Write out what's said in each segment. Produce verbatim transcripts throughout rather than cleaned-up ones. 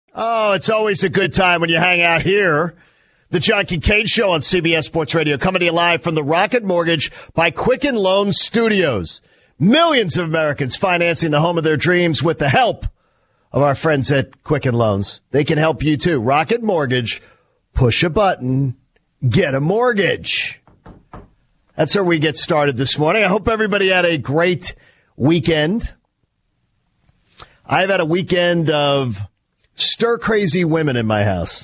Oh, it's always a good time when you hang out here. The John Kincaid Show on C B S Sports Radio, coming to you live from the Rocket Mortgage by Quicken Loans Studios. Millions of Americans financing the home of their dreams with the help of our friends at Quicken Loans. They can help you too. Rocket Mortgage, push a button, get a mortgage. That's where we get started this morning. I hope everybody had a great weekend. I've had a weekend of stir-crazy women in my house.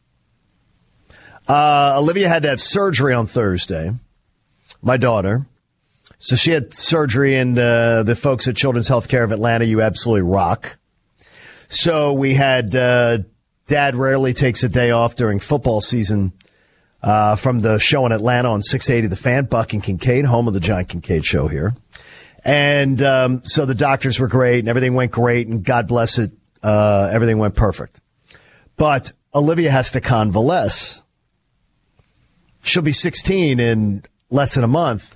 Uh, Olivia had to have surgery on Thursday, my daughter. So she had surgery, and uh, the folks at Children's Healthcare of Atlanta, you absolutely rock. So we had uh, Dad rarely takes a day off during football season uh, from the show in Atlanta on six eighty The Fan, Buck and Kincaid, home of the John Kincaid Show here. And um, so the doctors were great, and everything went great, and God bless it, uh, everything went perfect. But Olivia has to convalesce. She'll be sixteen in less than a month.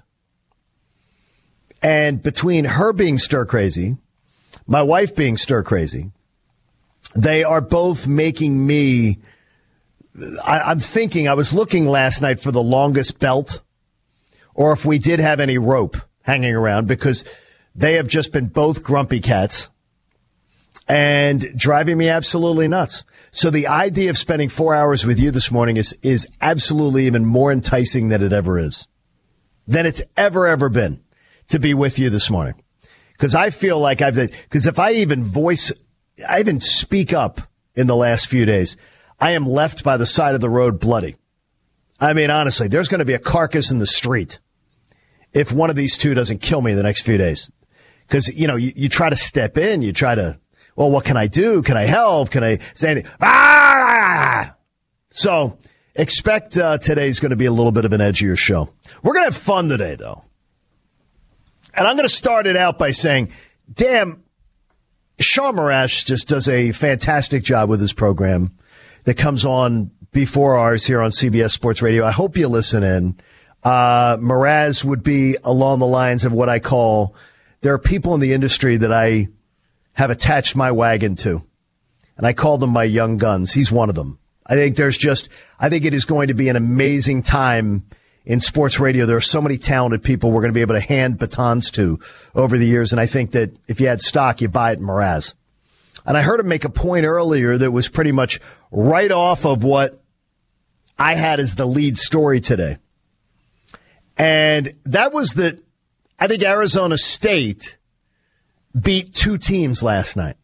And between her being stir-crazy, my wife being stir-crazy, they are both making me, I, I'm thinking, I was looking last night for the longest belt, or if we did have any rope hanging around, because they have just been both grumpy cats and driving me absolutely nuts. So the idea of spending four hours with you this morning is, is absolutely even more enticing than it ever is, than it's ever, ever been to be with you this morning. Because I feel like I've, because if I even voice, I even speak up in the last few days, I am left by the side of the road bloody. I mean, honestly, there's going to be a carcass in the street if one of these two doesn't kill me in the next few days. Because, you know, you, you try to step in, you try to, well, what can I do? Can I help? Can I say anything? Ah! So expect uh, today's going to be a little bit of an edgier show. We're going to have fun today, though. And I'm going to start it out by saying, damn, Sean Marash just does a fantastic job with his program that comes on before ours here on C B S Sports Radio. I hope you listen in. Uh, Mraz would be along the lines of what I call, there are people in the industry that I have attached my wagon to, and I call them my young guns. He's one of them. I think there's just, I think it is going to be an amazing time in sports radio. There are so many talented people we're going to be able to hand batons to over the years, and I think that if you had stock, you buy it in Mraz. And I heard him make a point earlier that was pretty much right off of what I had as the lead story today. And that was that I think Arizona State beat two teams last night.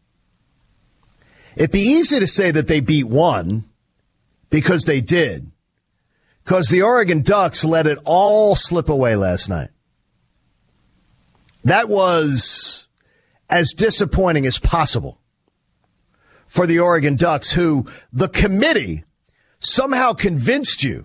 It'd be easy to say that they beat one because they did, because the Oregon Ducks let it all slip away last night. That was as disappointing as possible for the Oregon Ducks, who the committee somehow convinced you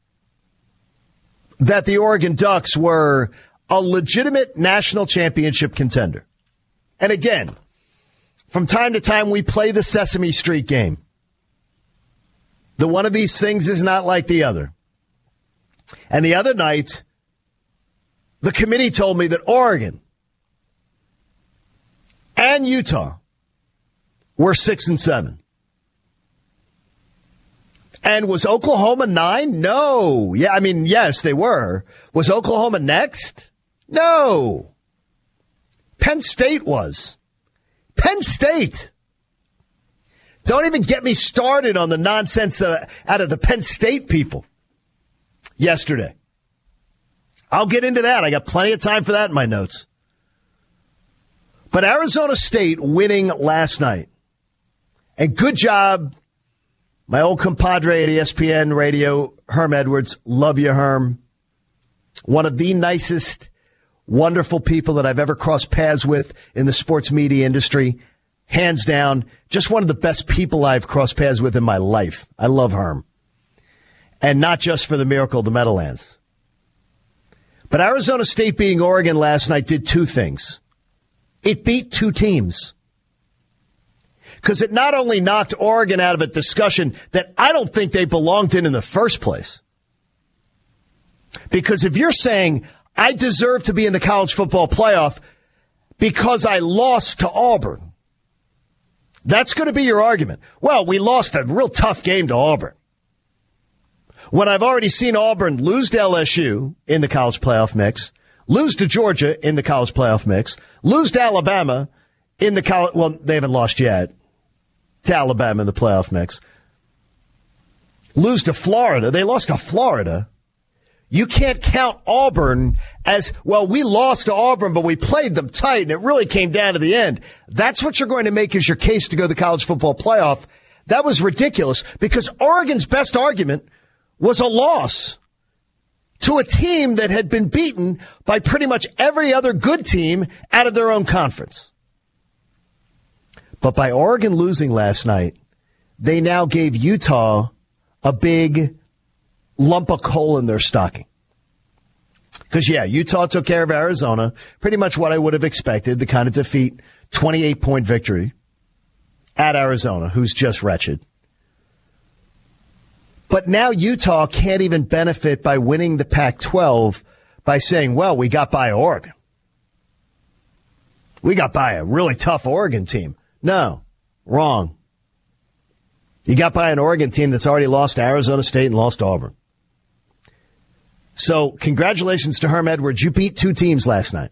that the Oregon Ducks were a legitimate national championship contender. And again, from time to time, we play the Sesame Street game. The one of these things is not like the other. And the other night, the committee told me that Oregon and Utah were six and seven. And was Oklahoma nine? No. Yeah, I mean, yes, they were. Was Oklahoma next? No. Penn State was. Penn State. Don't even get me started on the nonsense uh, out of the Penn State people yesterday. I'll get into that. I got plenty of time for that in my notes. But Arizona State winning last night. And good job, my old compadre at E S P N Radio, Herm Edwards. Love you, Herm. One of the nicest, wonderful people that I've ever crossed paths with in the sports media industry. Hands down, just one of the best people I've crossed paths with in my life. I love Herm. And not just for the miracle of the Meadowlands. But Arizona State beating Oregon last night did two things. It beat two teams. Because it not only knocked Oregon out of a discussion that I don't think they belonged in in the first place. Because if you're saying, I deserve to be in the college football playoff because I lost to Auburn, That's going to be your argument. Well, we lost a real tough game to Auburn. When I've already seen Auburn lose to L S U in the college playoff mix, lose to Georgia in the college playoff mix, lose to Alabama in the college, well, they haven't lost yet, to Alabama in the playoff mix, lose to Florida. They lost to Florida. You can't count Auburn as, well, we lost to Auburn, but we played them tight, and it really came down to the end. That's what you're going to make as your case to go to the college football playoff. That was ridiculous, because Oregon's best argument was a loss to a team that had been beaten by pretty much every other good team out of their own conference. But by Oregon losing last night, they now gave Utah a big lump of coal in their stocking. Because, yeah, Utah took care of Arizona, pretty much what I would have expected, the kind of defeat, twenty-eight point victory at Arizona, who's just wretched. But now Utah can't even benefit by winning the Pac twelve by saying, well, we got by Oregon. We got by a really tough Oregon team. No, wrong. You got by an Oregon team that's already lost to Arizona State and lost to Auburn. So congratulations to Herm Edwards. You beat two teams last night.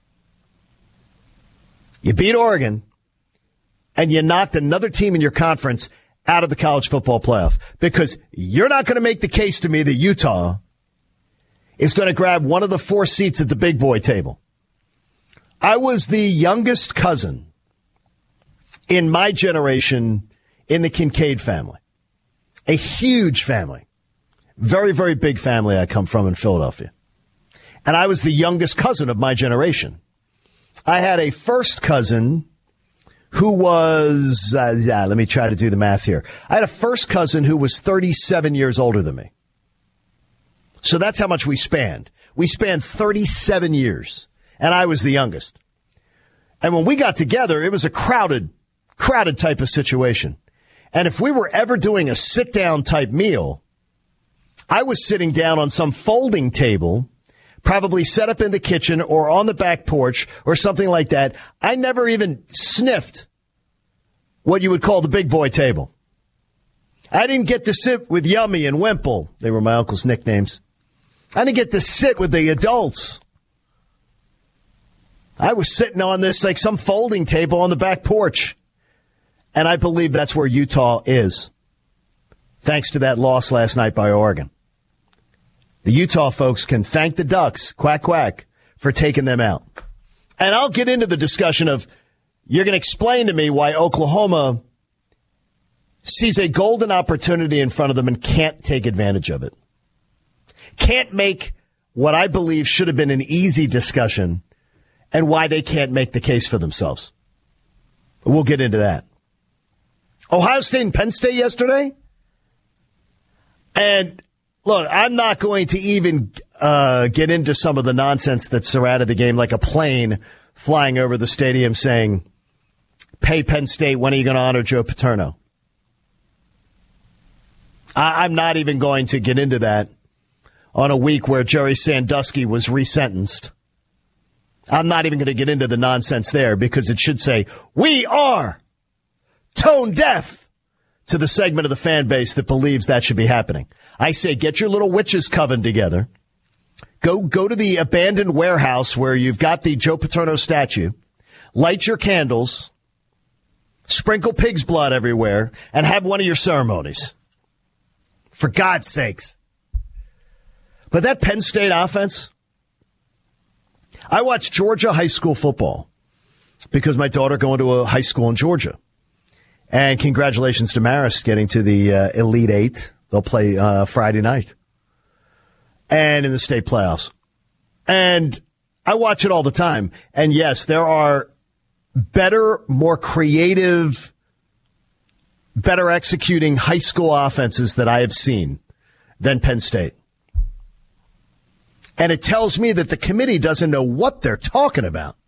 You beat Oregon, and you knocked another team in your conference out of the college football playoff, because you're not going to make the case to me that Utah is going to grab one of the four seats at the big boy table. I was the youngest cousin in my generation in the Kincaid family, a huge family, very, very big family I come from in Philadelphia. And I was the youngest cousin of my generation. I had a first cousin who was, uh, yeah, let me try to do the math here. I had a first cousin who was thirty-seven years older than me. So that's how much we spanned. We spanned thirty-seven years, and I was the youngest. And when we got together, it was a crowded, crowded type of situation. And if we were ever doing a sit-down type meal, I was sitting down on some folding table, probably set up in the kitchen or on the back porch or something like that. I never even sniffed what you would call the big boy table. I didn't get to sit with Yummy and Wimple. They were my uncle's nicknames. I didn't get to sit with the adults. I was sitting on this like some folding table on the back porch. And I believe that's where Utah is, thanks to that loss last night by Oregon. The Utah folks can thank the Ducks, quack, quack, for taking them out. And I'll get into the discussion of, you're going to explain to me why Oklahoma sees a golden opportunity in front of them and can't take advantage of it. Can't make what I believe should have been an easy discussion, and why they can't make the case for themselves. We'll get into that. Ohio State and Penn State yesterday. And look, I'm not going to even uh, get into some of the nonsense that surrounded the game, like a plane flying over the stadium saying, pay Penn State, when are you going to honor Joe Paterno? I- I'm not even going to get into that on a week where Jerry Sandusky was resentenced. I'm not even going to get into the nonsense there, because it should say, we are tone deaf to the segment of the fan base that believes that should be happening. I say, get your little witches coven together. Go, go to the abandoned warehouse where you've got the Joe Paterno statue. Light your candles. Sprinkle pig's blood everywhere. And have one of your ceremonies. For God's sakes. But that Penn State offense, I watched Georgia high school football because my daughter going to a high school in Georgia. And congratulations to Marist getting to the uh, Elite Eight. They'll play uh, Friday night. And in the state playoffs. And I watch it all the time. And yes, there are better, more creative, better executing high school offenses that I have seen than Penn State. And it tells me that the committee doesn't know what they're talking about.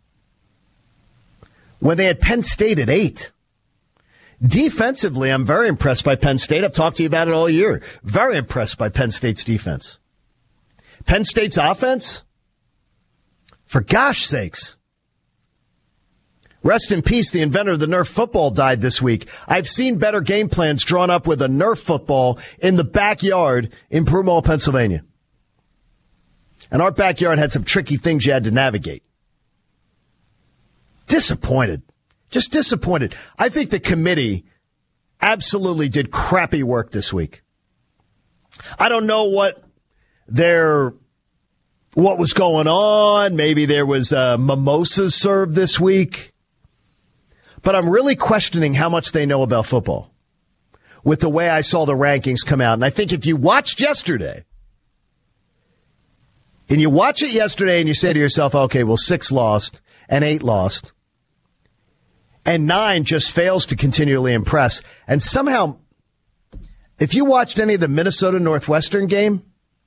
When they had Penn State at eight. Defensively, I'm very impressed by Penn State. I've talked to you about it all year. Very impressed by Penn State's defense. Penn State's offense, for gosh sakes, Rest in peace, the inventor of the Nerf football died this week. I've seen better game plans drawn up with a Nerf football in the backyard in Broomall, Pennsylvania. And our backyard had some tricky things you had to navigate. Disappointed. Just disappointed. I think the committee absolutely did crappy work this week. I don't know what their what was going on. Maybe there was uh, mimosas served this week. But I'm really questioning how much they know about football with the way I saw the rankings come out. And I think if you watched yesterday, and you watch it yesterday and you say to yourself, okay, well, six lost and eight lost, and nine just fails to continually impress. And somehow, if you watched any of the Minnesota Northwestern game,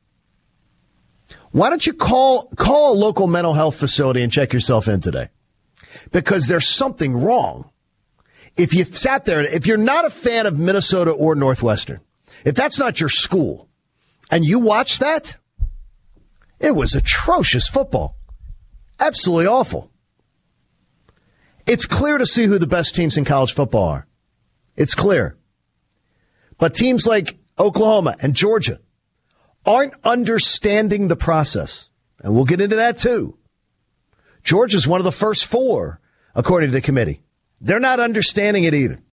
why don't you call call a local mental health facility and check yourself in today? Because there's something wrong. If you sat there, if you're not a fan of Minnesota or Northwestern, if that's not your school, and you watched that, it was atrocious football. Absolutely awful. It's clear to see who the best teams in college football are. It's clear. But teams like Oklahoma and Georgia aren't understanding the process. And we'll get into that too. Georgia's one of the first four, according to the committee. They're not understanding it either.